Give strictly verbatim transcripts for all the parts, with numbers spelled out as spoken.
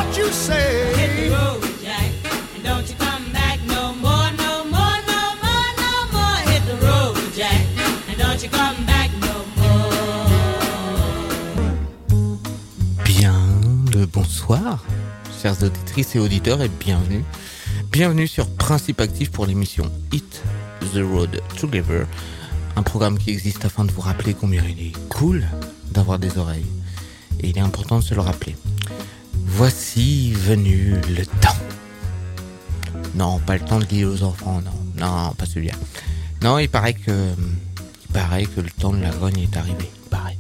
what you say. Hit the road, Jack, and don't you come back no more, no more, no more, no more. Hit the road, Jack, and don't you come back no more. Bien le bonsoir, chères auditrices et auditeurs, et bienvenue. Bienvenue sur Principe Actif pour l'émission Hit the Road Together, un programme qui existe afin de vous rappeler combien il est cool d'avoir des oreilles. Et il est important de se le rappeler. Voici venu le temps. Non, pas le temps de lier aux enfants, non. Non, pas celui-là. Non, il paraît que... Il paraît que le temps de la grogne est arrivé. Il paraît.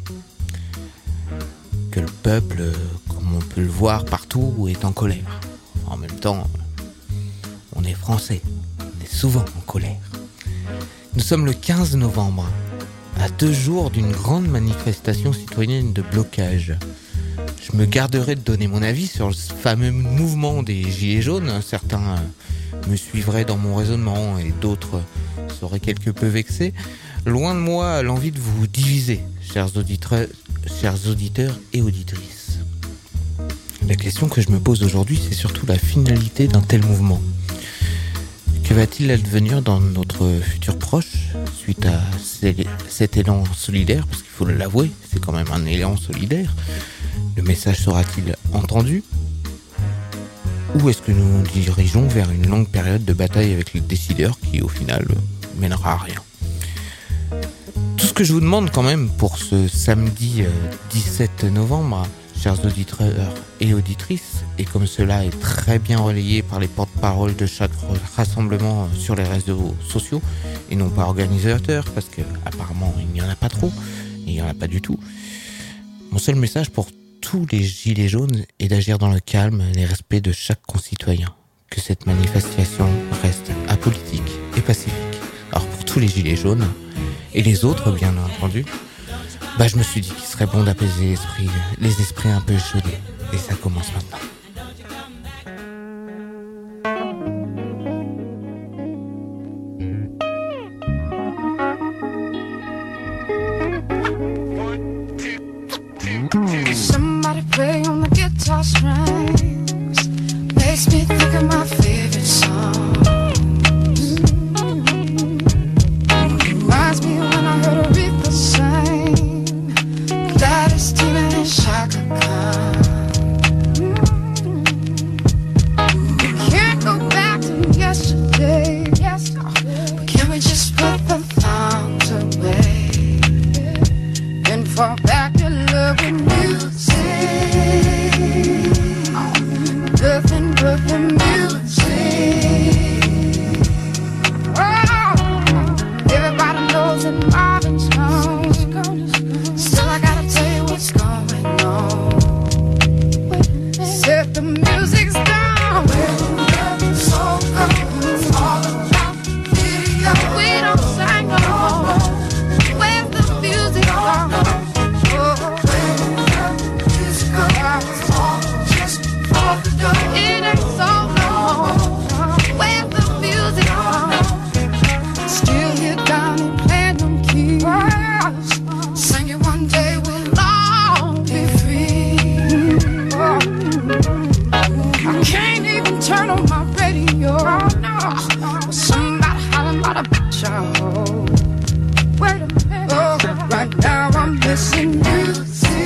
Que le peuple, comme on peut le voir partout, est en colère. En même temps, on est français. On est souvent en colère. Nous sommes le quinze novembre, à deux jours d'une grande manifestation citoyenne de blocage. Je me garderai de donner mon avis sur ce fameux mouvement des Gilets jaunes. Certains me suivraient dans mon raisonnement et d'autres seraient quelque peu vexés. Loin de moi l'envie de vous diviser, chers auditeurs, chers auditeurs et auditrices. La question que je me pose aujourd'hui, c'est surtout la finalité d'un tel mouvement. Que va-t-il advenir dans notre futur proche suite à cet élan solidaire? Parce qu'il faut l'avouer, c'est quand même un élan solidaire. Le message sera-t-il entendu? Ou est-ce que nous nous dirigeons vers une longue période de bataille avec les décideurs qui, au final, mènera à rien? Tout ce que je vous demande quand même pour ce samedi dix-sept novembre, chers auditeurs et auditrices, et comme cela est très bien relayé par les porte-paroles de chaque rassemblement sur les réseaux sociaux, et non pas organisateurs, parce qu'apparemment il n'y en a pas trop, il n'y en a pas du tout, mon seul message pour tous les gilets jaunes est d'agir dans le calme et le respect de chaque concitoyen, que cette manifestation reste apolitique et pacifique. Alors pour tous les gilets jaunes, et les autres bien entendu, bah je me suis dit qu'il serait bon d'apaiser l'esprit, les esprits un peu échaudés. Et ça commence maintenant. Somebody play on the guitar strings, makes me think of my favorite song. Reminds me when I heard Aretha sing, Gladys, Tina and Chaka Khan. We can't go back to yesterday, yes, but can we just put the thongs away and fall back to love and music? Nothing but the music. Oh, everybody knows that Marvin's gone. Still, I gotta tell you what's going on. Said the music's down. So it's all about video. We don't sing no more. Where's the music gone? It ain't so no more. Where's the music on? Still here down and playing them keys. Sing it one day we'll all be free. Oh. I can't even turn on my radio. No. Somebody hollering about a bitch I hold. Wait a minute. Oh, right now I'm missing music.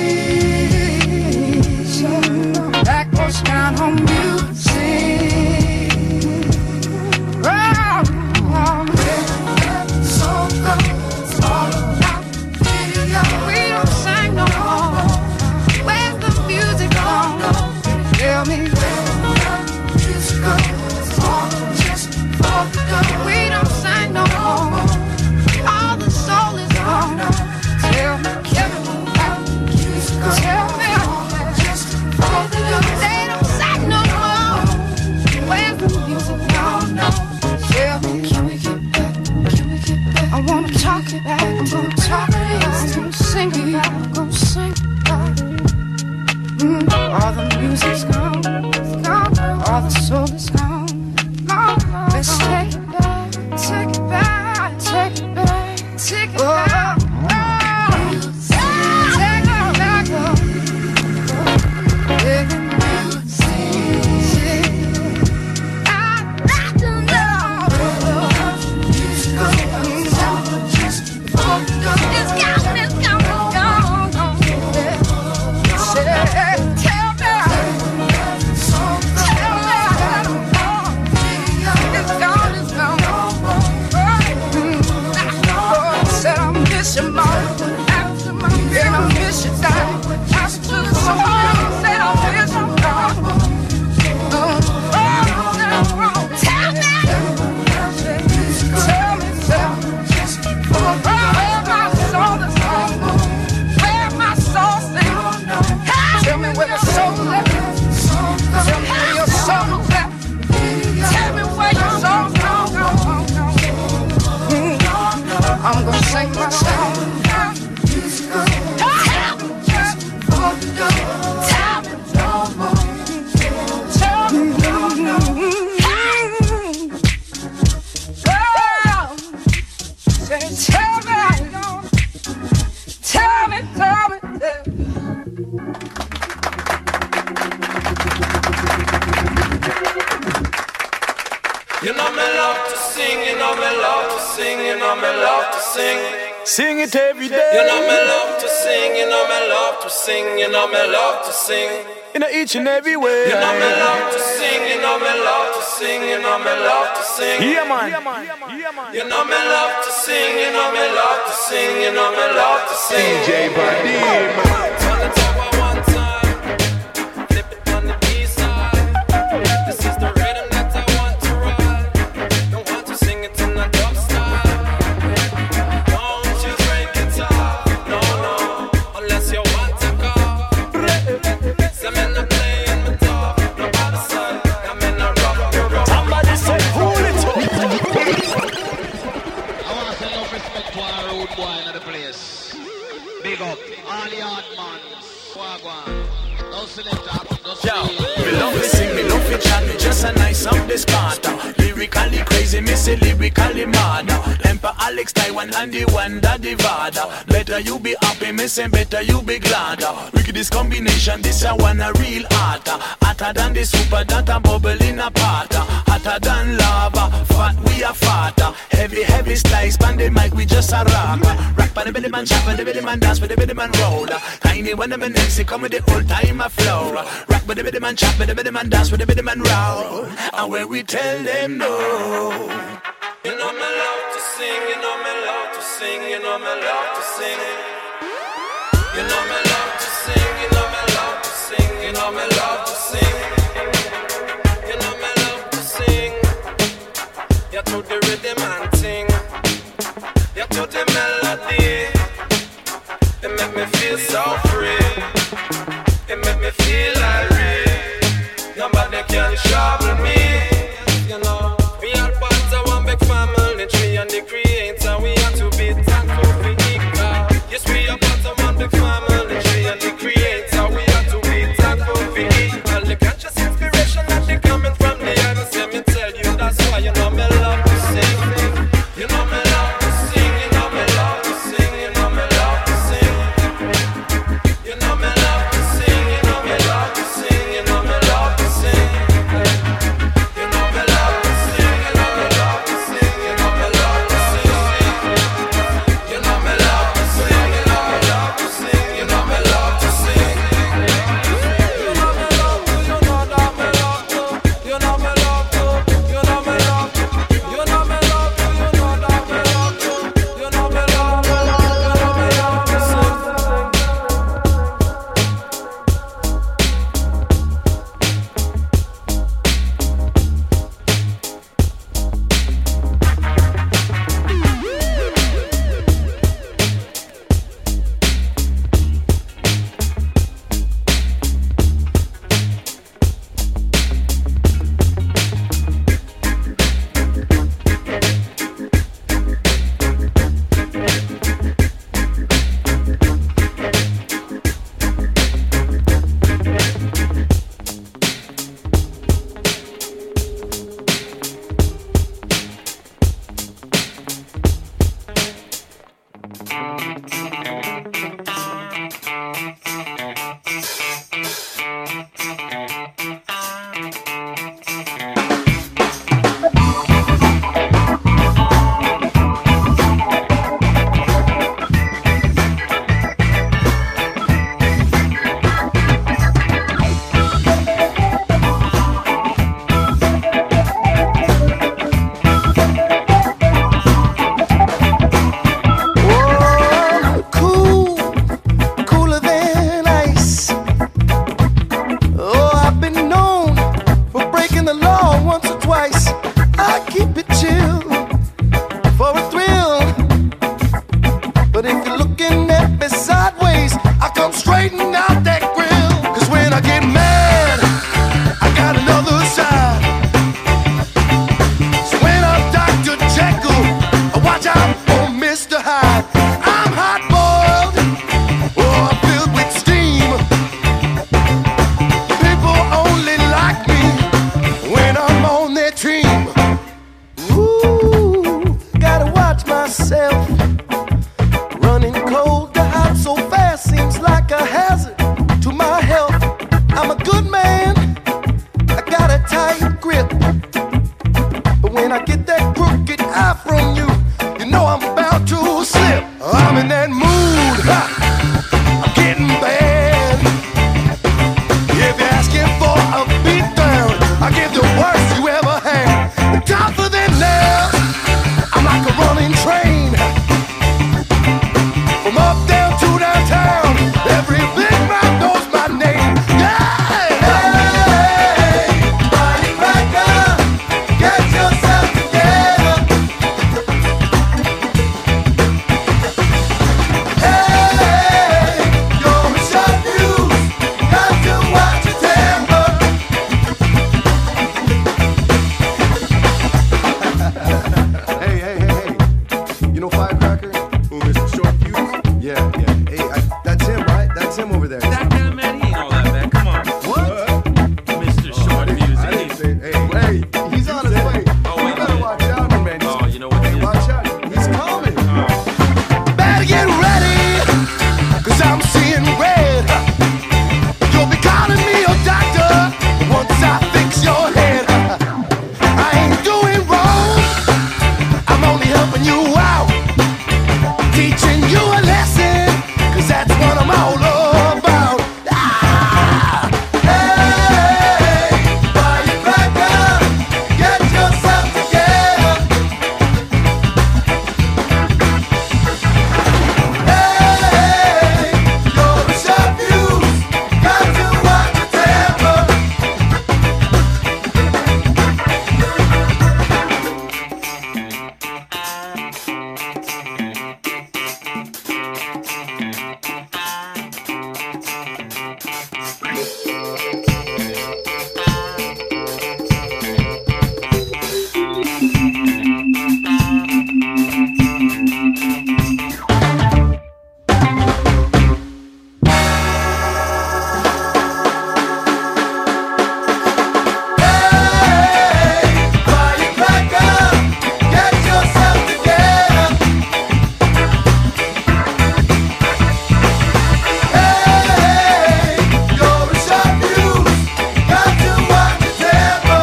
That goes down on music. Oh, oh, so good. It's all about video. We don't sing no more. Where's the music gone? Tell me where the music goes. It's all just for the good. We don't sing no more. All the soul is gone. Tell me, Kevin, where the music goes. Tell me. They don't sing no more. Where's the music now? No. Tell me, can we get back? Can we get back? I wanna talk it back. I wanna talk it back. I wanna sing it back. I'm gonna sing it back. Mm, all the music's gone. It's gone. All the soul is gone. No, no, let's take it back. Take it back. Take it back. Take it back. Oh, oh. Take it back. Oh. You know me love to sing, you know me love to sing, you know me love to sing. Sing it every day. You know me love to sing, you know me love to sing, you know me love to sing. In each and every way. You know me love to sing, you know me love to sing, you know me love to sing. Yeah man, yeah man, yeah man. You know me love to sing, you know me love to sing, you know me love to sing. D J Vadim. Turn it over one time, flip it on the B side. This is the rhythm that I want to ride. Don't want to sing it in a dub style. Don't you break it off, no no, unless you want to go. Some men are playing me tough, nobody said, I'm in a rock, you're rock. Somebody say pull it up. I want to send no respect to our road boy in the place. Big up, all the hard man, Wagwan. No selector, no selector. Me love to sing, me love to chat, me just a nice sound discarter. Lyrically crazy, me say lyrically mad. Emperor Alex, Taiwan, and the one that the Vada. Better you be happy, me say better you be glad. Wickedest combination, this a one a real art. Hotter than the super that a bubble in a pot. Hotter than lava, fat we a fatter. Heavy, heavy slice, pan the mic, we just a rock. Rock pan the belly man, chop pan the belly man, dance with the belly man roll. Tiny when I'm next, come with the old time a flow. Rock with the belly man, chop with the belly man, dance with the belly man roll. And where we tell them no. You know me love to sing, you know me love to sing, you know me love to sing. You know me love to sing, you know me love to sing, you know me love to sing. You know me love to sing. You to the rhythm and sing. You to the melody. It make me feel so free. It make me feel like real. Nobody can trouble me. You know, we are part of one big family tree, and the creator we have to be thankful for it. Yes, we are part of one big family tree, and the creator we have to be thankful for it. All the conscious inspiration that they coming from the heavens, let me tell you, that's why you know me love to sing. You know me love to sing, you know me love to sing, you know from you, you know I'm about to slip. I'm in that mood, ha, I'm getting bad. If you're asking for a beat down, I give the worst you ever had. Tougher than nails, I'm like a running train. From up down to downtown, every big mouth knows my name. Yeah! Hey, firecracker, get yourself together. Hey, you're a short fuse, got to watch your temper. Hey, hey, hey, hey, you know Firecracker? Who, Mister Short Fuse? Yeah, yeah. Hey, I, that's him, right? That's him over there. That guy, man, he ain't all that bad. Come on. What? Mister Oh, Short I didn't- Fuse. I didn't say, hey, hey, he's on his way. Oh, You wait a better minute. watch out, man. Oh, you know what Hey, it is? watch out. He's coming. Better get ready, cause I'm seeing red. You'll be calling me your doctor once I fix your head. I ain't doing wrong, I'm only helping you out, teaching you a lesson, cause that's what I'm all about. Ah! Hey, firecracker, get yourself together. Hey, you're a sharp fuse, got to watch your temper. Hey, firecracker, get yourself together. Hey, you're a sharp fuse, got to watch your temper.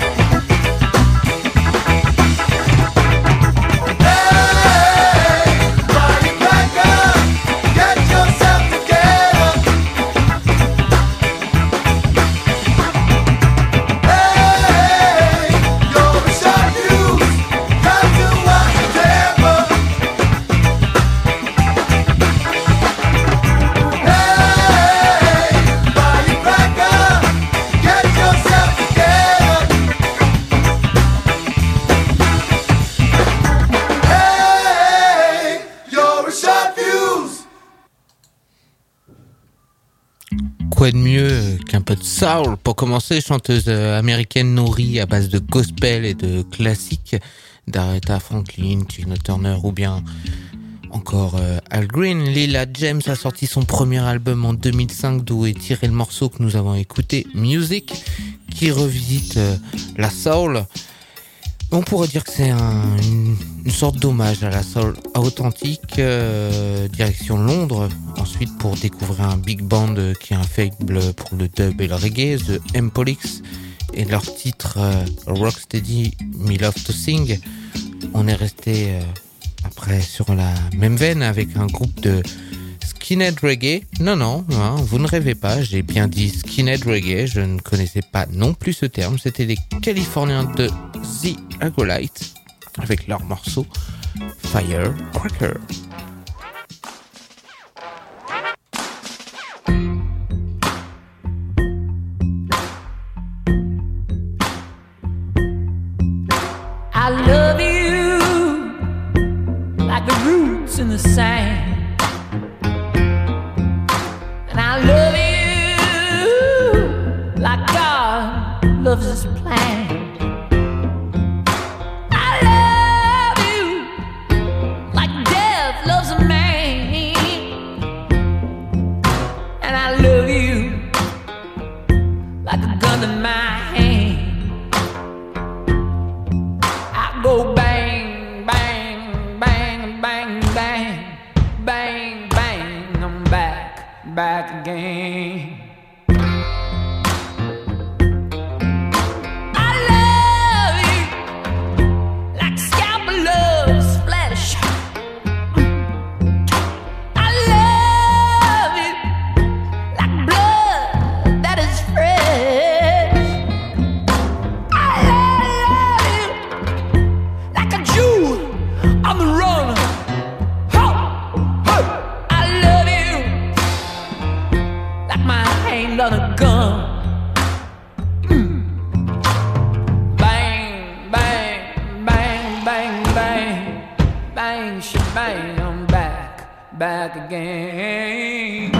Hey, firecracker, get yourself together. Hey, you're a sharp fuse, got to watch your temper. Hey, firecracker, get yourself together. Hey, you're a sharp fuse. Quoi de mieux qu'un peu de soul pour commencer, chanteuse euh, américaine nourrie à base de gospel et de classiques d'Aretha Franklin, Tina Turner ou bien encore euh, Al Green. Lila James a sorti son premier album en deux mille cinq d'où est tiré le morceau que nous avons écouté, Music, qui revisite euh, la soul. On pourrait dire que c'est un, une, une sorte d'hommage à la soul authentique, euh, direction Londres. Ensuite, pour découvrir un big band qui a un faible pour le dub et le reggae, The M-Polix, et leur titre euh, Rocksteady, Me Love to Sing. On est resté euh, après sur la même veine avec un groupe de skinhead reggae. Non, non, hein, vous ne rêvez pas, j'ai bien dit skinhead reggae, je ne connaissais pas non plus ce terme. C'était les Californiens de The Agolite avec leur morceau Firecracker. I love you like the roots in the sand, and I love you like God loves His plan. I love you like death loves a man, and I love you like a gun in my hand. I go bang, bang, bang, bang, bang, bang, bang, I'm back, back again. I love you like scalpel love. back again.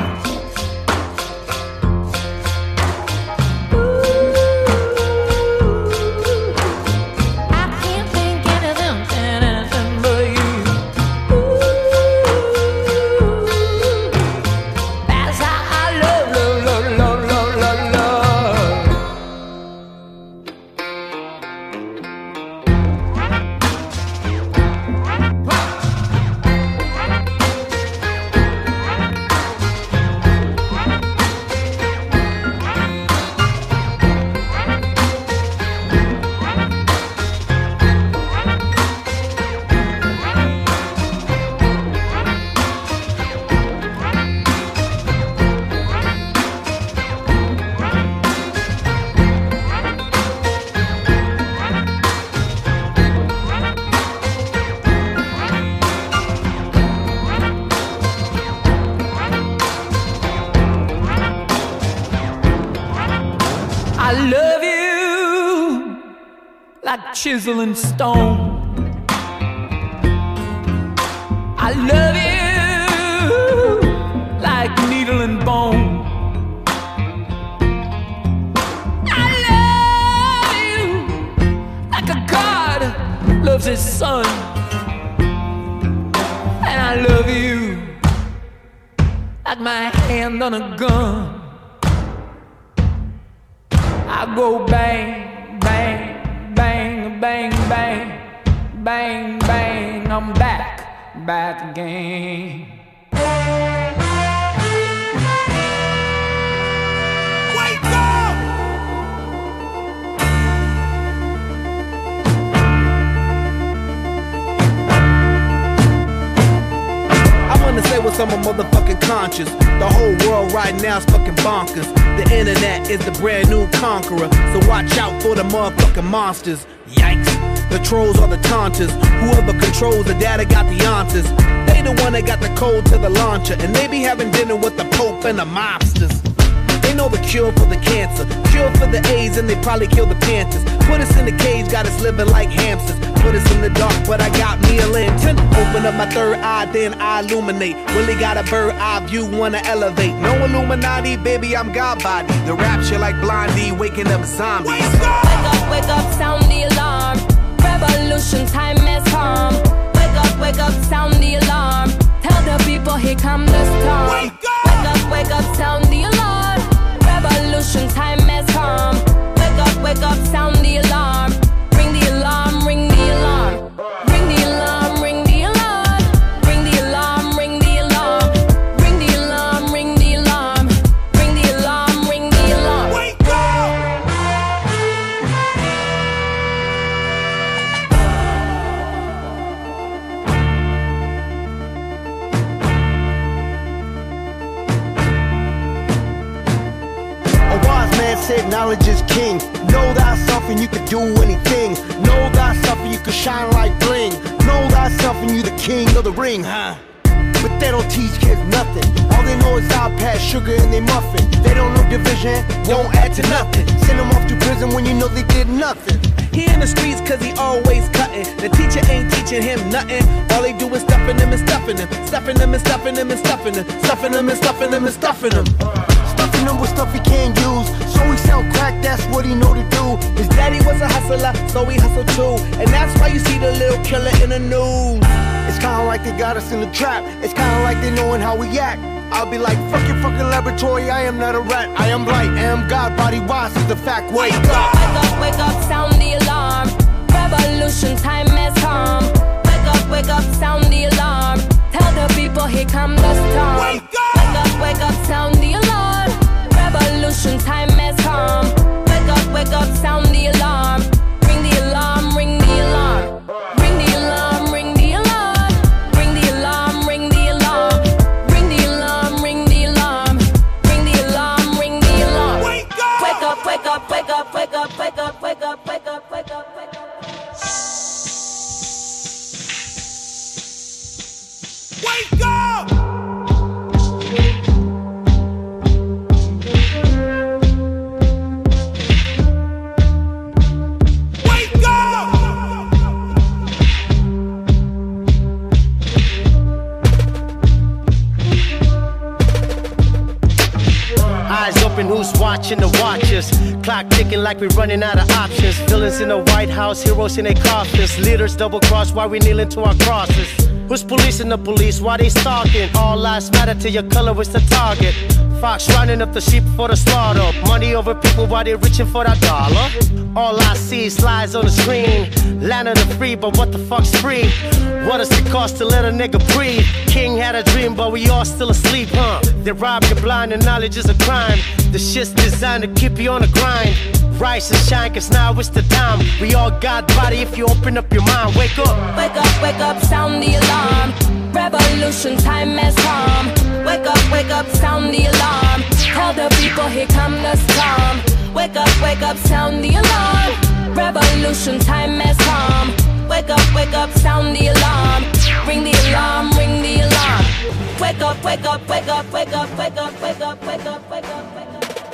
Chisel and stone. I love you like needle and bone. I love you like a god loves his son. And I love you like my hand on a gun. I go bang, bang, bang, bang, bang, bang, bang, I'm back, back again. Wake up! I wanna say what's on my motherfucking conscience. The whole world right now is fucking bonkers. The internet is the brand new conqueror, so watch out for the motherfucking monsters. Yikes. The trolls are the taunters. Whoever controls the data got the answers. They the one that got the code to the launcher, and they be having dinner with the Pope and the mobsters. They know the cure for the cancer, cure for the AIDS, and they probably kill the Panthers. Put us in the cage, got us living like hamsters. Put us in the dark, but I got me a lantern. Open up my third eye, then I illuminate. Really got a bird eye view, wanna elevate. No Illuminati, baby, I'm God body. The rapture like Blondie, waking up zombies. Wake up, wake up, sound the alarm. Revolution time has come. Wake up, wake up, sound the alarm. Tell the people here come the storm. Wake up, wake up, wake up, sound the alarm. Revolution time has come. Wake up, wake up, sound the alarm. Ring the alarm, ring the alarm. Ring the alarm, ring the alarm. Ring the alarm, ring the alarm. Ring the alarm, ring the alarm. Ring the alarm, ring the alarm. Wake up! Said knowledge is king. Know thyself and you can do anything. Know thyself and you can shine like bling. Know thyself and you the king of the ring, huh? But they don't teach kids nothing. All they know is iPad, sugar in their muffin. They don't know division, won't add to nothing. Send them off to prison when you know they did nothing. He in the streets cause he always cutting. The teacher ain't teaching him nothing. All they do is stuffing him and stuffing him. Stuffing him and stuffing him and stuffing him. Stuffing him and stuffing him and stuffing him. Stuffing him with stuff he can't use. So he sell crack, that's what he know to do. His daddy was a hustler, so he hustled too. And that's why you see the little killer in the news. It's kinda like they got us in the trap. It's kinda like they knowing how we act. I'll be like, fuck your fucking laboratory, I am not a rat. I am light, I am God, body wise is the fact. Wake up! Wake up, wake up, sound the alarm. Revolution time has come. Wake up, wake up, sound the alarm. Tell the people here come the storm. Wake up, wake up, wake up, sound the alarm. Revolution time has come. Wake up, wake up, sound the alarm. Ring the alarm, ring the alarm. Ring the alarm, ring the alarm. Ring the alarm, ring the alarm. Ring the alarm, ring the alarm. Ring the alarm, ring the alarm. Wake up, wake up, wake up, wake up, wake up, wake up, wake up, wake up, wake up, wake up. Wake up! watching the watches. Clock ticking like we're running out of options. Villains in the White House, heroes in their coffins. Leaders double cross while we kneeling to our crosses. Who's policing the police? Why they stalking? All lives matter to your color, is the target. Fox rounding up the sheep for the slaughter. Money over people while they reaching for that dollar. All I see is lies on the screen. Land of the free, but what the fuck's free? What does it cost to let a nigga breathe? King had a dream, but we all still asleep, huh? They rob you blind and knowledge is a crime. The shit's designed to keep you on the grind. Rise and shine, cause now it's the time. We all got body if you open up your mind. Wake up. Wake up, wake up, sound the alarm. Revolution time has come. Wake up, wake up, sound the alarm. Tell the people here come the storm. Wake up, wake up, sound the alarm. Revolution time has come. Wake up, wake up, sound the alarm. Ring the alarm, ring the alarm. Wake up, wake up, wake up, wake up, wake up, wake up, wake up, wake up, wake up.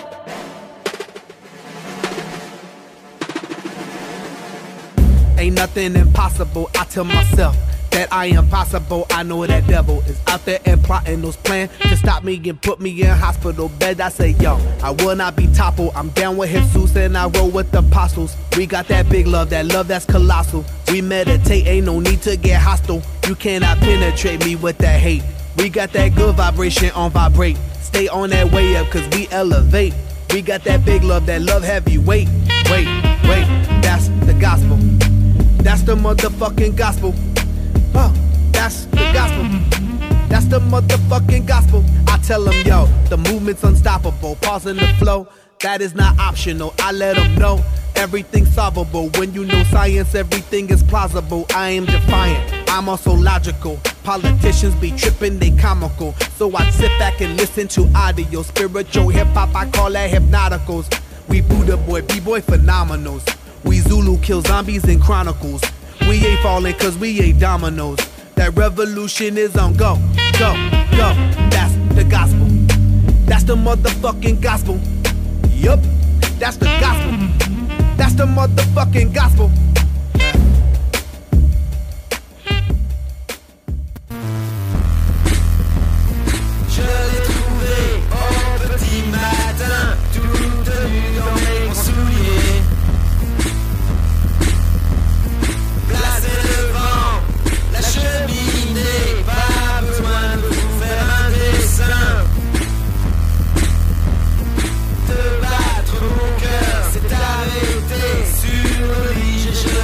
Ain't nothing impossible, I tell myself that I am possible. I know that devil is out there and plotting those plans to stop me and put me in hospital bed. I say, yo, I will not be toppled. I'm down with Jesus and I roll with the apostles. We got that big love, that love that's colossal. We meditate, ain't no need to get hostile. You cannot penetrate me with that hate. We got that good vibration on vibrate. Stay on that way up cause we elevate. We got that big love, that love heavyweight. Wait, wait, that's the gospel. That's the motherfucking gospel. Oh, that's the gospel. That's the motherfucking gospel. I tell them, yo, the movement's unstoppable. Pausing the flow, that is not optional. I let them know everything's solvable. When you know science, everything is plausible. I am defiant, I'm also logical. Politicians be tripping, they comical. So I sit back and listen to audio. Spiritual hip-hop, I call that hypnoticals. We Buddha boy, B-boy phenomenals. We Zulu kill zombies in chronicles. We ain't falling cause we ain't dominoes. That revolution is on go, go, go. That's the gospel. That's the motherfucking gospel. Yup, that's the gospel. That's the motherfucking gospel. Je l'ai trouvé au petit matin, tout nu dans mes souliers. Placé devant la cheminée, pas besoin de vous faire un dessin. De battre mon cœur s'est arrêté sur le lit, j'ai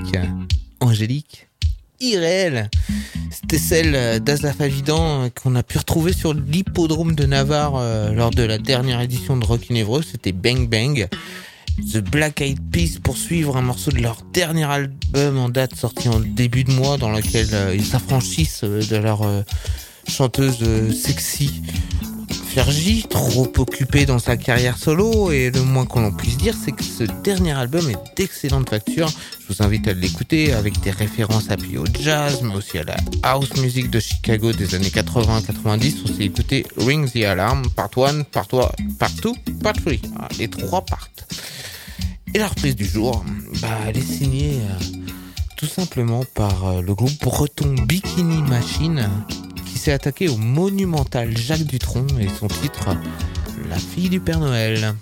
musique angélique, irréelle. C'était celle d'Asaf Avidan qu'on a pu retrouver sur l'hippodrome de Navarre euh, lors de la dernière édition de Rock in Évreux. C'était Bang Bang. The Black Eyed Peas poursuivre un morceau de leur dernier album en date sorti en début de mois dans lequel euh, ils s'affranchissent de leur euh, chanteuse euh, sexy Fergie, trop occupée dans sa carrière solo, et le moins qu'on en puisse dire c'est que ce dernier album est d'excellente facture. Je vous invite à l'écouter avec des références appuyées au jazz mais aussi à la house music de Chicago des années quatre-vingts quatre-vingt-dix. On s'est écouté Ring the Alarm, part un, part deux, part deux, part trois, les trois parts. Et la reprise du jour, bah, elle est signée euh, tout simplement par euh, le groupe breton Bikini Machine qui s'est attaqué au monumental Jacques Dutronc et son titre La fille du Père Noël.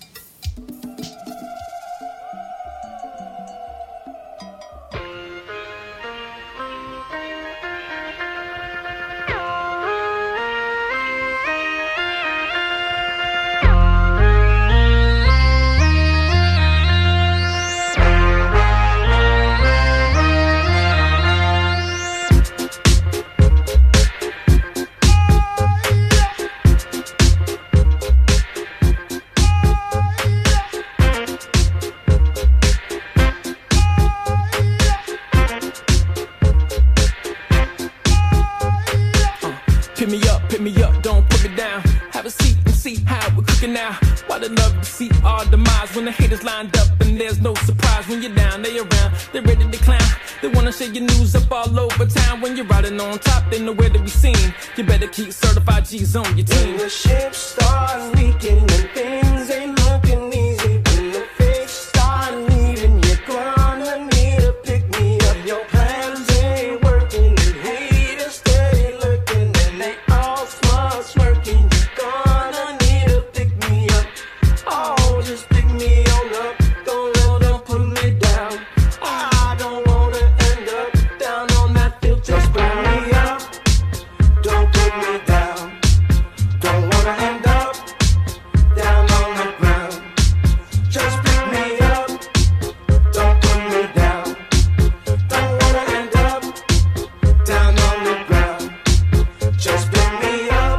When the haters lined up and there's no surprise when you're down, they around, they're ready to clown. They wanna share your news up all over town. When you're riding on top, they know where to be seen. You better keep certified G's on your team. When the ship starts leaking and things ain't looking easy, when the fakes start leaving, you're gonna need to pick me up. Your plans ain't working and haters steady lurking and they all smart smirking. You're gonna need to pick me up. Oh, just pick me on up. Don't let them put me down. I don't wanna end up down on that field. Just pick me up. Don't put me down. Don't wanna end up down on the ground. Just pick me up. Don't put me down. Don't wanna end up down on the ground. Just pick me up.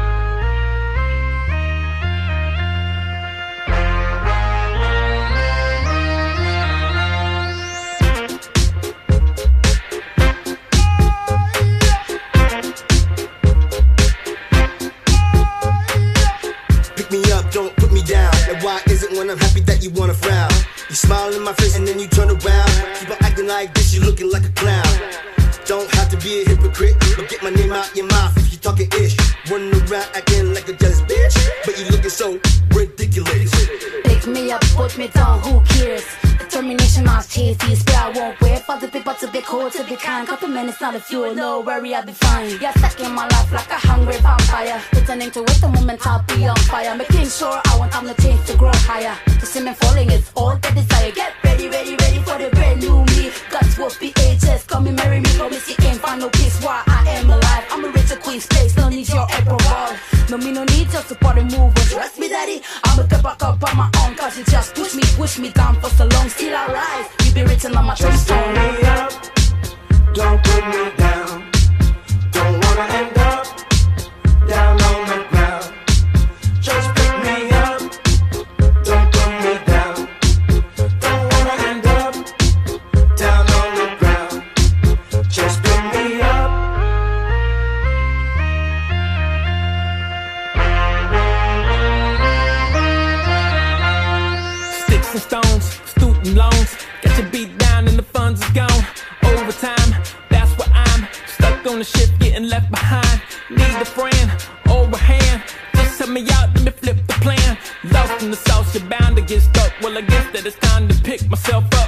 Pick me up, don't put me down. And why is it when I'm happy that you wanna frown? You smile in my face and then you turn around. Keep on acting like this, you looking like a clown. Don't have to be a hypocrite, but get my name out your mouth if you talking ish. Running around acting like a jealous bitch, but you looking so ridiculous. Pick me up, put me down, who cares? Determination, I'll chase these, but I won't wait for the people to be cold, to be kind. Couple minutes, not a few, no worry, I'll be fine. You're stuck in my life like a hungry vampire. Pretending to wait the moment I'll be on fire. Making sure I want time to change to grow higher. To see me falling is all the desire. Get ready, ready, ready for the brand new me. Guts will be ages, come and marry me. Promise you ain't find no peace while I am alive. I'm a richer queen space, no need your approval. No me no need your support and move. Trust me daddy, I'ma get back up on my own. Cause you just push me, push me down for so long. Still I rise, you be written on my tombstone. Pick me up, don't put me down. Don't wanna end up down on the ground. Just pick me up, don't put me down. Don't wanna end up down on the ground. Just pick me up. Sticks and stones, student loans. Got your beat down and the funds is gone. Overtime, that's where I'm stuck on the ship, getting left behind. Need a friend or a hand. Just help me out, let me flip the plan. Lost in the sauce, you're bound to get stuck. Well, I guess that it's time to pick myself up.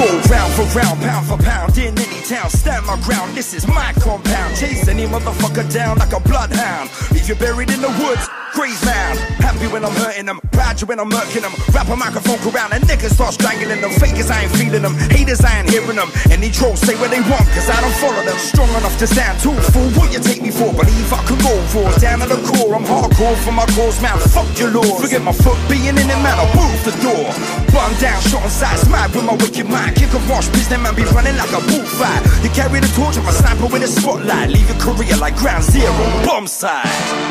Go round for round, pound for pound, in any town, stand my ground, this is my compound. Chase any motherfucker down like a bloodhound. Leave you buried in the woods, graze mound. Happy when I'm hurting them, proud you when I'm murking them. Wrap a microphone around and niggas start strangling them. Fakers, I ain't feeling them, haters, I ain't hearing them. Any trolls say what they want, cause I don't follow them. Strong enough to stand tall, fool, what you take me for? Believe I can go raw, down to the core. I'm hardcore for my cause, man, fuck your laws. Forget my foot being in the man, I'll move the door. Bun down, shot on sides, mad with my wicked mind. Kick off marsh, please, then man be running like a bullfight. You carry the torch of a sniper with a spotlight. Leave your career like ground zero, bomb side.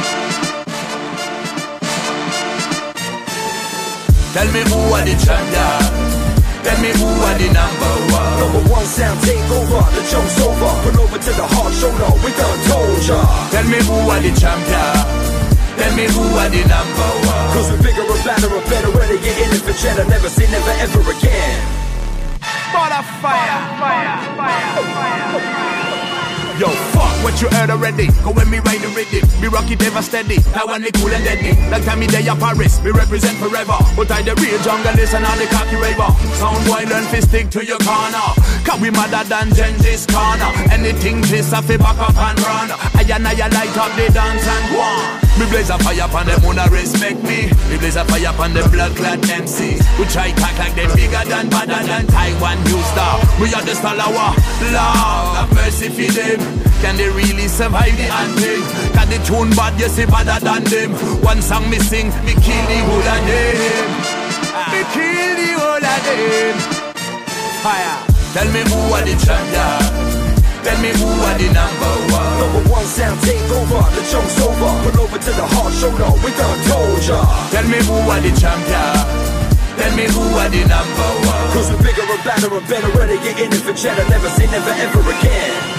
Tell me who are the champion. Tell me who are the number one. Number one sound, take over, the joke's over. Put over to the hard shoulder, we done told ya. Tell me who are the champion. Tell me who are the number one. Cause we're bigger and badder and better, ready to get in it for cheddar. Never say never ever again. Fire, fire, fire, fire, fire. Yo, fuck what you heard already. Go when me ride the rhythm, me rock it ever steady. Now when me cool and deadly, like time me day at Paris, me represent forever. But I the real jungle listen all the cocky raver. Sound boy learn to stick to your corner. Cause we madder than Genghis Khan. Anything this I fi back up and run. I and I light up the dance and go on. Me blaze a fire upon them wanna respect me. Me blaze a fire upon the blood clad M Cs. We try cock like them bigger than badder than Taiwan new star. We are the star our Lord have mercy for them. Can they really survive the hunting? Can the tune bad, you say better than them. One song me sing, me kill the whole of them. Me kill the whole of them. Fire. Tell me who are the champion. Tell me who are the number one. Number one sound, take over, the joke's over. Put over to the hard shoulder, we done told ya. Tell me who are the champion. Tell me who are the number one. Cause we're bigger and badder and better, ready to get in it for cheddar. Never say never ever again.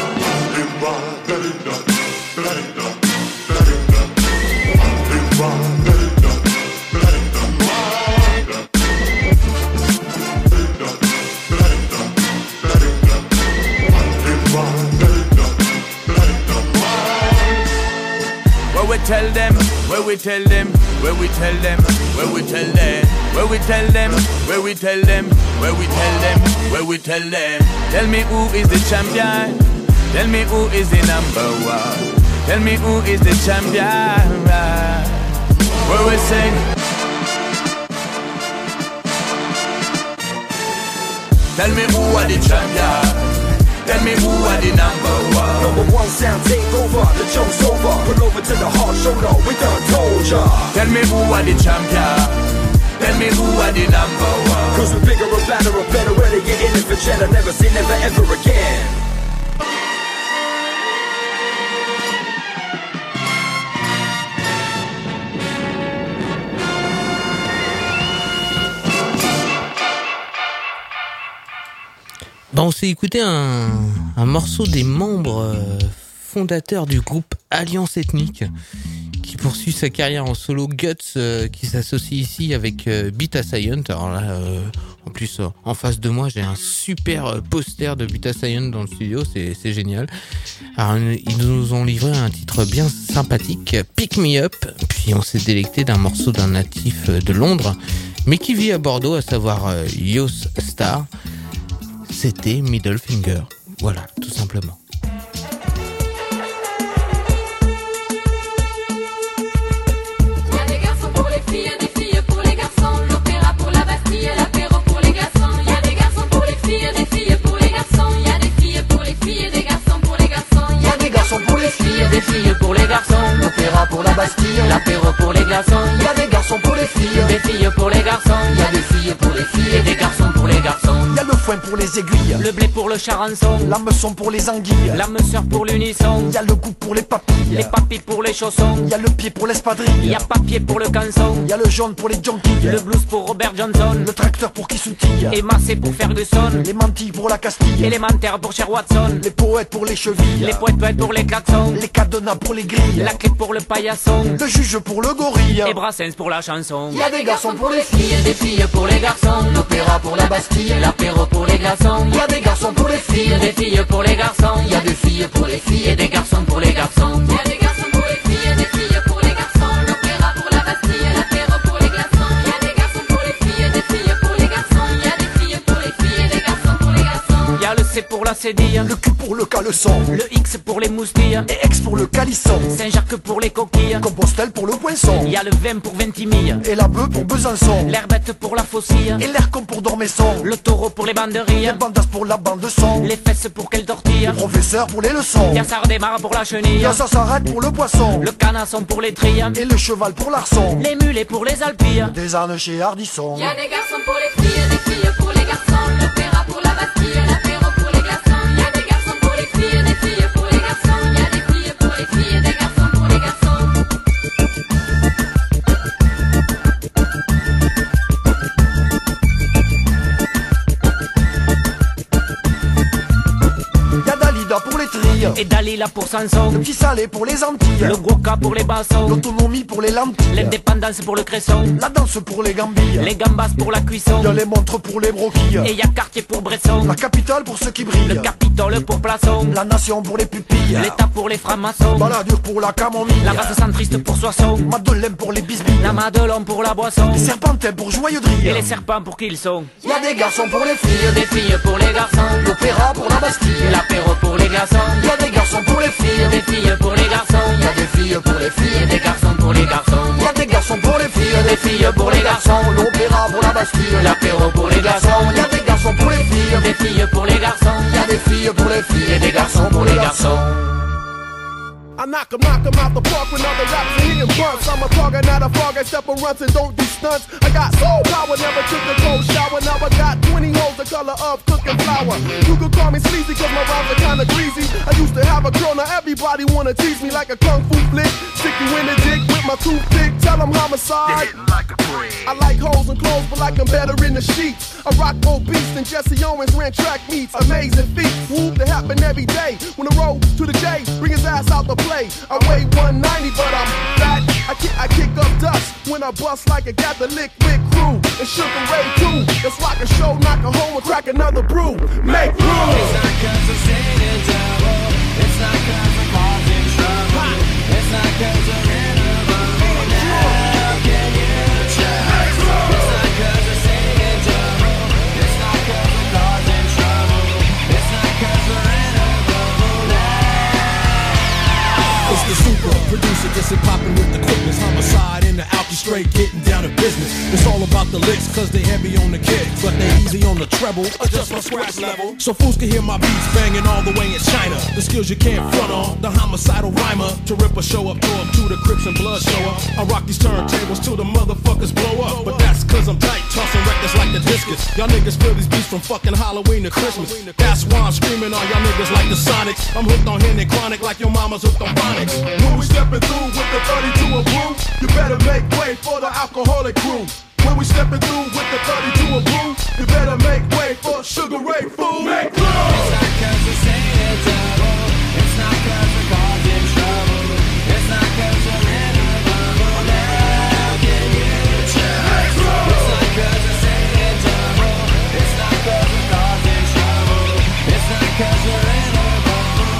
Where we tell them, where we tell them, where we tell them, where we tell them, where we tell them, where we tell them, where we tell them, where we tell them. Tell me who is the champion. Tell me who is the number one. Tell me who is the champion. Right? Where we sing. Tell me who are the champion. Tell me who are the number one. Number one sound, take over, the joke's over. Put over to the hard shoulder, we done told ya. Tell me who are the champion. Tell me who are the number one. Cause we're bigger and badder and better, ready to get in it for cheddar. Never say never ever again. Bon, on s'est écouté un, un morceau des membres euh, fondateurs du groupe Alliance Ethnique qui poursuit sa carrière en solo. Guts euh, qui s'associe ici avec euh, Beta Science. Alors là, euh, en plus, euh, en face de moi, j'ai un super euh, poster de Beta Science dans le studio, c'est, c'est génial. Alors, ils nous ont livré un titre bien sympathique, Pick Me Up, puis on s'est délecté d'un morceau d'un natif de Londres, mais qui vit à Bordeaux, à savoir euh, Yos Star. C'était Middle Finger, voilà, tout simplement. Il y a des garçons pour les filles, des filles pour les garçons. L'opéra pour la Bastille, l'apéro pour les garçons. Il y a des garçons pour les filles, des filles pour les garçons. Il y a des filles pour les filles, des garçons pour les garçons. Il y a des garçons pour les filles, des filles pour les garçons. L'opéra pour la Bastille, l'apéro pour les garçons. Il y a des garçons pour les filles, des filles pour les garçons. Il y a des filles pour les filles et des garçons pour les garçons. Il y a le foin pour les aiguilles, le blé pour le charançon, l'hameçon pour les anguilles, l'âme-sœur pour l'unisson. Il y a le goût pour les papilles, les papilles pour les chaussons. Il y a le pied pour l'espadrille, il y a papier pour le canson. Il y a le jaune pour les junkies, le blues pour Robert Johnson, le tracteur pour qui soutille, et Massé pour Ferguson, les mantilles pour la Castille, élémentaire pour Cher Watson, les poètes pour les chevilles, les poètes poètes pour les klaxons, les cadenas pour les grilles, la clé pour le paillasson, le juge pour le gorille, et Brassens pour la chanson. Il y a des garçons pour les filles, des filles pour les garçons. L'opéra pour la Bastille, l'apéro pour les glaçons. Il y a des garçons pour les filles, des filles pour les garçons. Il y a des filles pour les filles et des garçons pour les garçons. Il y a des garçons pour les filles, des filles pour les garçons. L'opéra pour la Bastille, l'apéro pour les glaçons. Il y a des garçons pour les filles, des filles pour les garçons. Il y a des filles pour les filles et des garçons. la cédille. Le Q pour le caleçon. Le X pour les moustilles. Et X pour le calisson. Saint-Jacques pour les coquilles. Compostelle pour le poinçon. Y a le vingt pour Ventimille. Et la bœuf pour Besançon. L'herbette pour la faucille. Et l'Aircom pour Dormesson. Le taureau pour les banderilles. Les bandas pour la bande de son. Les fesses pour quelle tortille. Le professeur pour les leçons. Y'a ça redémarre pour la chenille. Y'a ça s'arrête pour le poisson. Le canasson pour les trilles. Et le cheval pour l'arçon. Les mulets pour les alpilles. Des ânes chez Hardisson. Y'a des garçons pour les filles, des filles pour les garçons. L'opéra pour la Bastille, l'apéro pour les glaçons. Y'a des garçons pour les filles, des filles pour les garçons. Y'a des filles pour les filles, des garçons pour les garçons. Pour les trilles et Dalila pour Samson. Le petit salé pour les Antilles. Le Goka pour les bassons. L'autonomie pour les lentilles. L'indépendance pour le cresson. La danse pour les gambilles. Les gambas pour la cuisson. Y'a les montres pour les broquilles. Et y'a Cartier pour Bresson. La capitale pour ceux qui brillent. Le Capitole pour Plaçon. La nation pour les pupilles. L'État pour les francs-maçons. Baladure pour la camomille. La race centriste pour Soissons. Madeleine pour les bisbilles. La Madelon pour la boisson. Les serpentins pour Joyeux Drille. Et les serpents pour qui ils sont. Y'a des garçons pour les filles. Des filles pour les garçons. L'opéra pour la Bastille. L'apéro pour les glaçons. Y'a des garçons pour les filles. Des filles pour les garçons. Y'a des filles pour les filles. Des garçons pour les garçons. Y'a des garçons pour les filles. Des filles pour les garçons. L'opéra pour la Bastille. L'apéro pour les glaçons. Y'a des garçons pour les filles. Des filles pour les garçons. Y'a des filles pour les filles. Et des garçons pour les garçons. I knock 'em, knock 'em out the park when other raps are hitting bumps. I'm a target, not a frog. I step and runs and don't do stunts. I got soul power, never took a cold shower. Now I got twenty holes the color of cooking flour. You could call me sleazy cause my rhymes are kinda greasy. I used to have a girl, now everybody wanna tease me like a kung fu flick. Stick you in the dick with my toothpick, tell them homicide. Like a I like hoes and clothes, but like I'm better in the sheets. I rock old beats and Jesse Owens ran track meets. Amazing feats, whoop, they happen every day. When I roll to the J, bring his ass out the play. I weigh one ninety, but I'm fat. I kick, I kick up dust when I bust like I got the liquid crew. And Sugar Ray too. It's like a show, knock a home and crack another brew. Make room. It's not cause I'm singing trouble. It's not cause I'm causing trouble. It's not cause I'm in a bubble. Now can you try? It's not cause I'm singing trouble. It's not cause I'm causing trouble. It's not cause we're in a bubble now. It's the super producer, just popping with the quickness. Homicide in the alky, straight getting down to business. It's all about the licks, cause they heavy on the kick, but they easy on the treble, adjust my scratch level. So fools can hear my beats banging all the way in China. The skills you can't front on, the homicidal rhymer. To rip a show up, throw up to the Crips and Blood show up. I rock these turntables till the motherfuckers blow up. But that's cause I'm tight, tossing records like the discus. Y'all niggas feel these beats from fucking Halloween to Christmas. That's why I'm screaming on y'all niggas like the Sonics. I'm hooked on Hen and Chronic like your mama's hooked on Phonics. When we stepping through with the thirty-two of brew, you better make way for the alcoholic crew. When we stepping through with the thirty-two of brew, you better make way for Sugar Ray fool. Make room. It's not cause we're singing trouble. It's not cause we're causing trouble. It's not cause we're in a bubble. Now can you try? It's not cause we're singing trouble. It's not cause we're causing trouble. It's not cause we're in a bubble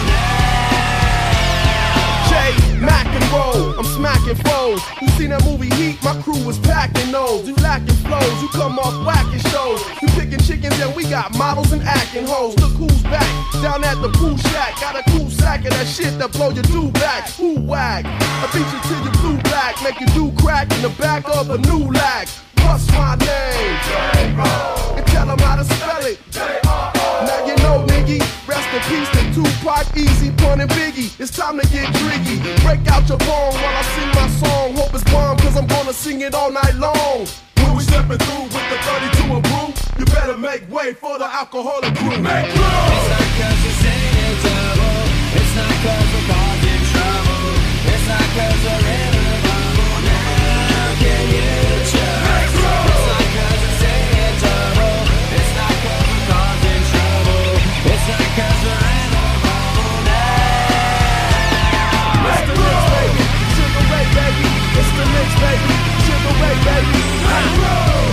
now. J, Mac and roll, I'm smacking foes. You seen that movie Heat? My crew was packing those. You lacking flows, you come off whacking shows. You picking chickens and we got models and acting hoes. Look who's back, down at the pool shack. Got a cool sack of that shit that blow your do back. Who wag? I beat you till you blue black. Make you do crack in the back of a new lag. What's my name? J-O. And tell them how to spell it. J R O. Now you know, nigga. Rest in peace to Tupac, Easy, Pun, and Biggie. It's time to get jiggy. Break out your bone while I sing my song. Hope it's bomb, cause I'm gonna sing it all night long. When we stepping through with the thirty-two and brew, you better make way for the alcoholic crew. Make room. It's not cause we're singing trouble. It's not cause we're causing trouble. It's not cause we're in a bubble. Now can you try? It's not cause we're singing trouble. It's not cause we're causing trouble. It's not cause we're in a bubble now. It's the mix, baby. Sugar Ray, baby. It's the mix, baby. Sugar Ray, baby. And drum.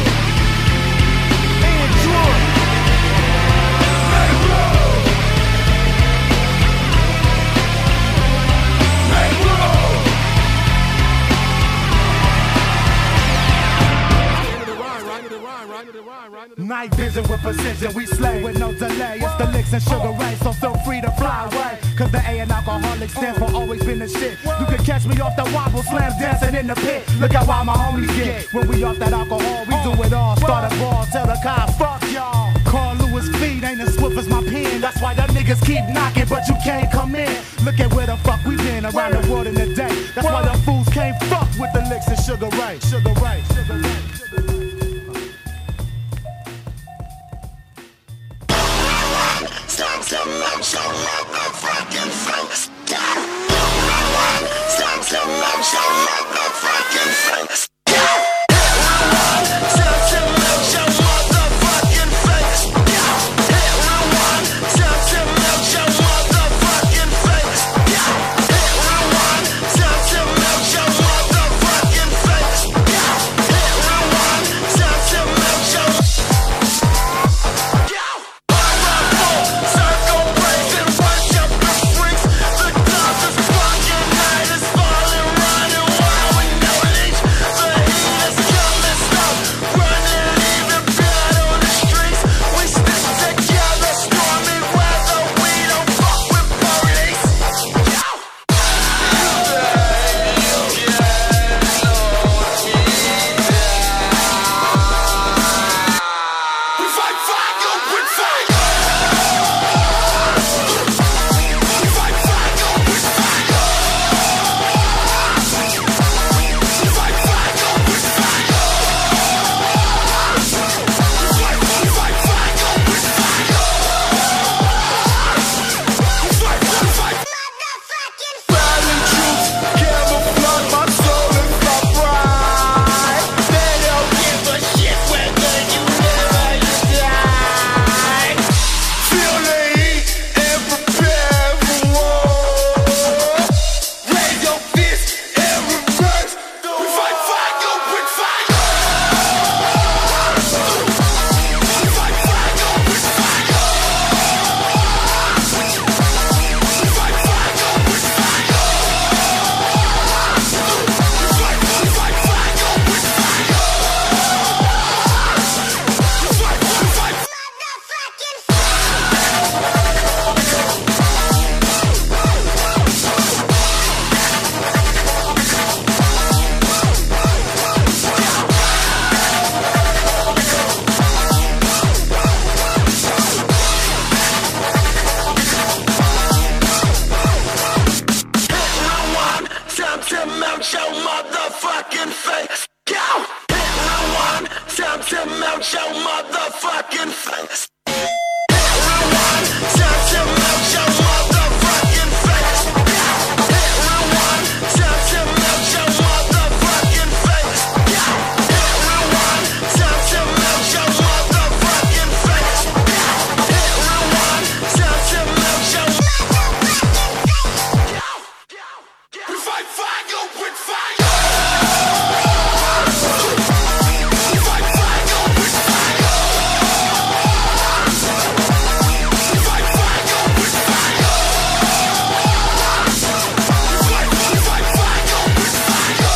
Night vision with precision, we slay with no delay. It's the licks and sugar ray, so feel free to fly away. Cause the A and alcoholic stand for always been the shit. You can catch me off the wobble, slam dancing in the pit. Look how wild my homies get. When we off that alcohol, we do it all. Start a ball, tell the cops, fuck y'all. Carl Lewis feet ain't as swift as my pen. That's why the niggas keep knocking, but you can't come in. Look at where the fuck we been around the world in a day. That's why the fools can't fuck with the licks and sugar ray. Sugar ray, sugar ray. Start to mention motherfucking face. Everyone start to mention motherfucking face. Everyone start to mention motherfucking face. Everyone start to mention motherfucking face. Everyone start to mention motherfucking face. Everyone start to mention. Circle breaks and worship the freaks. The clouds is blocking, night is falling, running wild with no leash. The heat is coming, stop running, leaving blood on the streets. We stick together, stormy weather. We don't fuck with police. We fight fire with fire. We fight fire with fire. We fight fire with fire. We fight fire with fire. We fight, we fight. Violent troops camouflage my soul and my pride. They don't give a shit whether you live or you die. Feel the heat and prepare for war. Raise your fist and reverse. We fight fire with fire. We fight fire with fire. We fight fire with fire. We fight, we fight fire with fire. We fight, we fight. Everyone, time to mount your motherfucking face. Go! Everyone, time to mount your motherfucking face. Everyone, time to mount your motherfucking face. Everyone, time to mount your motherfucking face. Everyone, time to mount your motherfucking face. Everyone, time to mount your. We fight fire with fire. We fight fire with fire. We fight fire with fire. We fight, we fight fire with fire.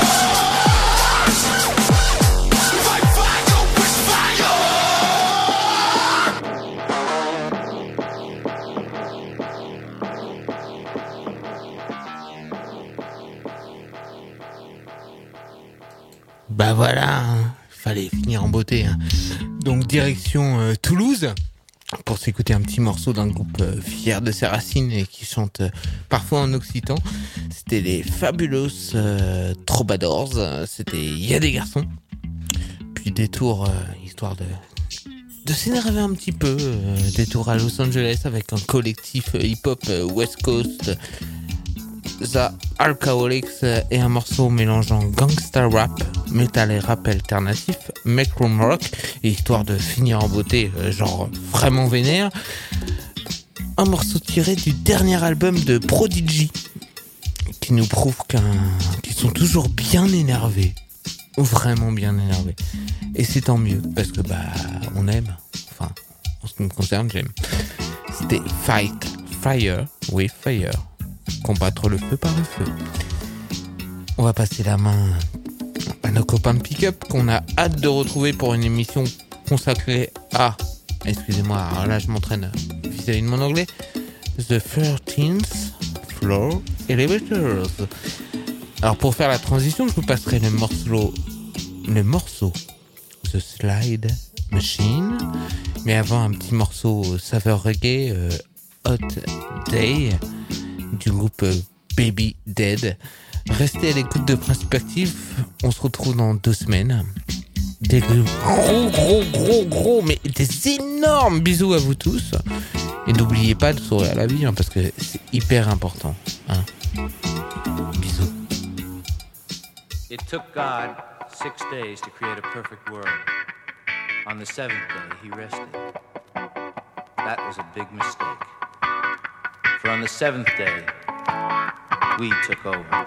We fight fire with fire. Bah voilà, hein. Fallait finir en beauté. Hein. Donc direction euh, Toulouse pour s'écouter un petit morceau d'un groupe euh, fier de ses racines et qui chante euh, parfois en occitan. C'était les Fabulous euh, Troubadours. C'était Y a des garçons. Puis détour euh, histoire de de s'énerver un petit peu. Euh, détour à Los Angeles avec un collectif euh, hip-hop euh, West Coast. The Alcoholics et un morceau mélangeant gangsta rap, metal et rap alternatif, Macroom Rock, et histoire de finir en beauté, genre vraiment vénère, un morceau tiré du dernier album de Prodigy, qui nous prouve qu'un, qu'ils sont toujours bien énervés, vraiment bien énervés. Et c'est tant mieux, parce que bah on aime, enfin en ce qui me concerne j'aime. C'était Fight Fire with Fire. Combattre le feu par le feu. On va passer la main à nos copains de Pick-Up qu'on a hâte de retrouver pour une émission consacrée à, excusez-moi, alors là je m'entraîne vis-à-vis de mon anglais, The thirteenth Floor Elevators. Alors pour faire la transition, je vous passerai le morceau, le morceau The Slide Machine, mais avant un petit morceau saveur reggae, euh, Hot Day du groupe Baby Dead. Restez à l'écoute de Principe Actif, on se retrouve dans deux semaines. Des gros, gros, gros, gros, mais des énormes bisous à vous tous. Et n'oubliez pas de sourire à la vie, hein, parce que c'est hyper important. Hein. Bisous. It took God six days to create a perfect world. On the seventh day, he rested. That was a big mistake. For on the seventh day, we took over.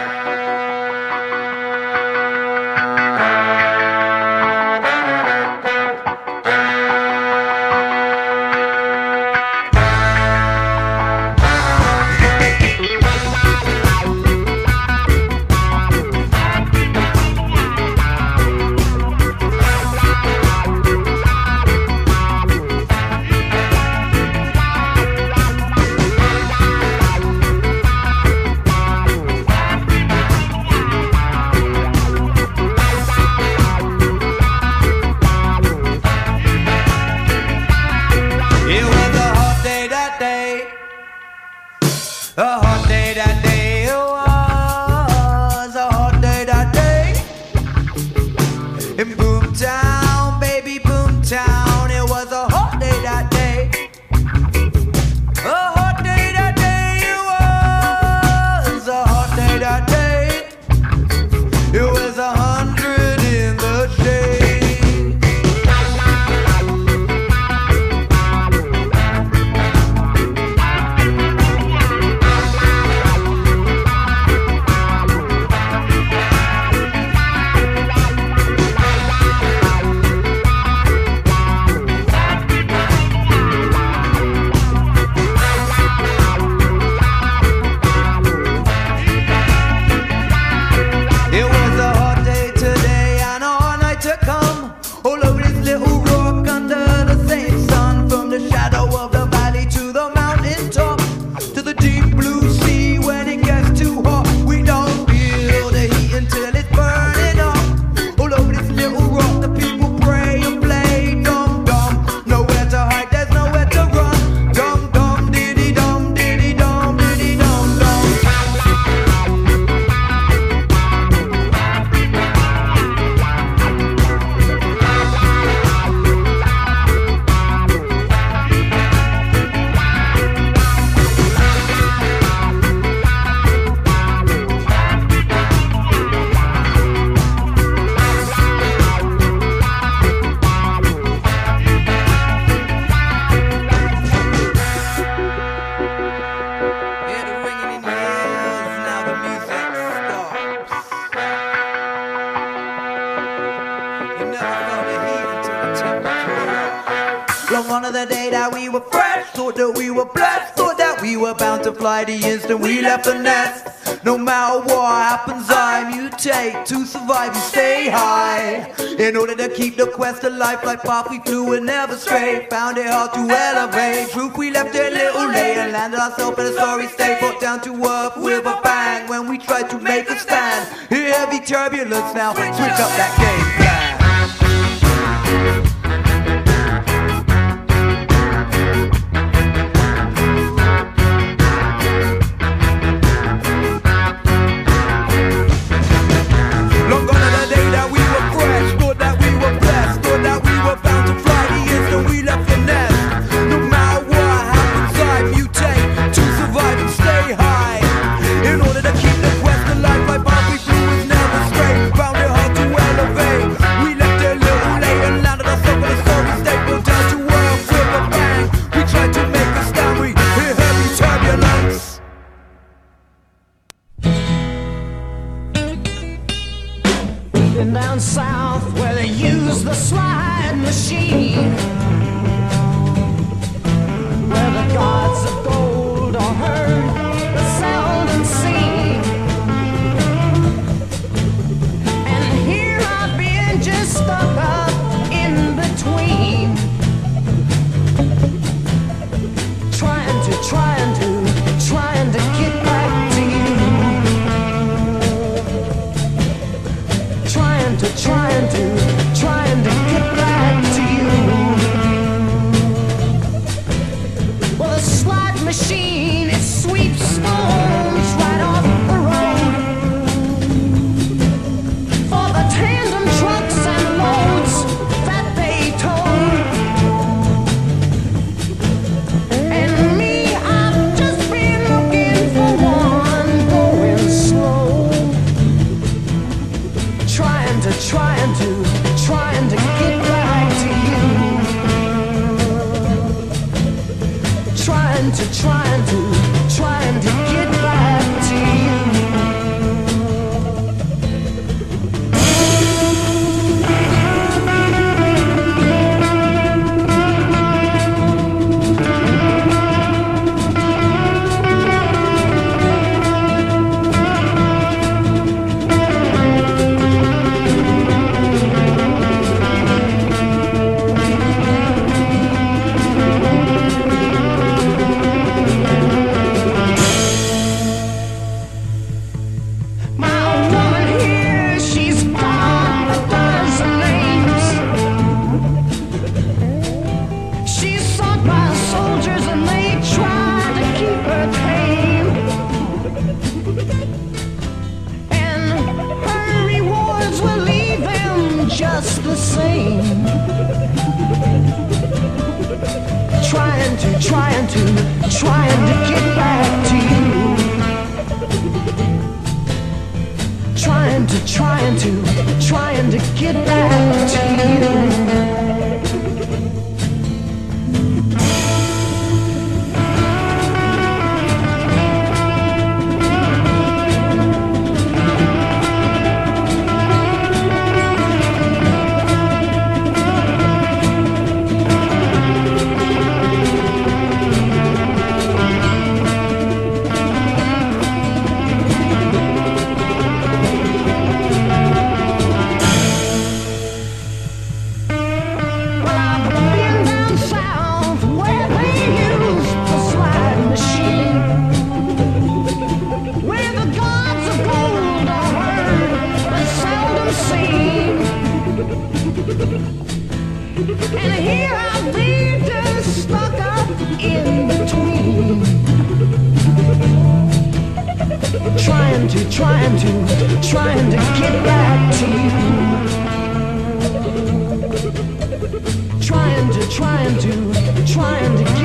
Fly the instant we left the nest. No matter what happens, I mutate to survive and stay high. In order to keep the quest alive, like path we flew and never strayed. Found it hard to elevate. Truth, we left it a little late and landed ourselves in a sorry state. Brought down to earth with a bang when we tried to make a stand. Heavy turbulence now, switch up that game plan. Down south where they use the slide machine, where the gods of gold are heard but seldom seen. And here trying to, trying to get back to you. Trying to, trying to, trying to get back to you. And here I'll be just stuck up in between. Trying to, trying to, trying to get back to you. Trying to, trying to, trying to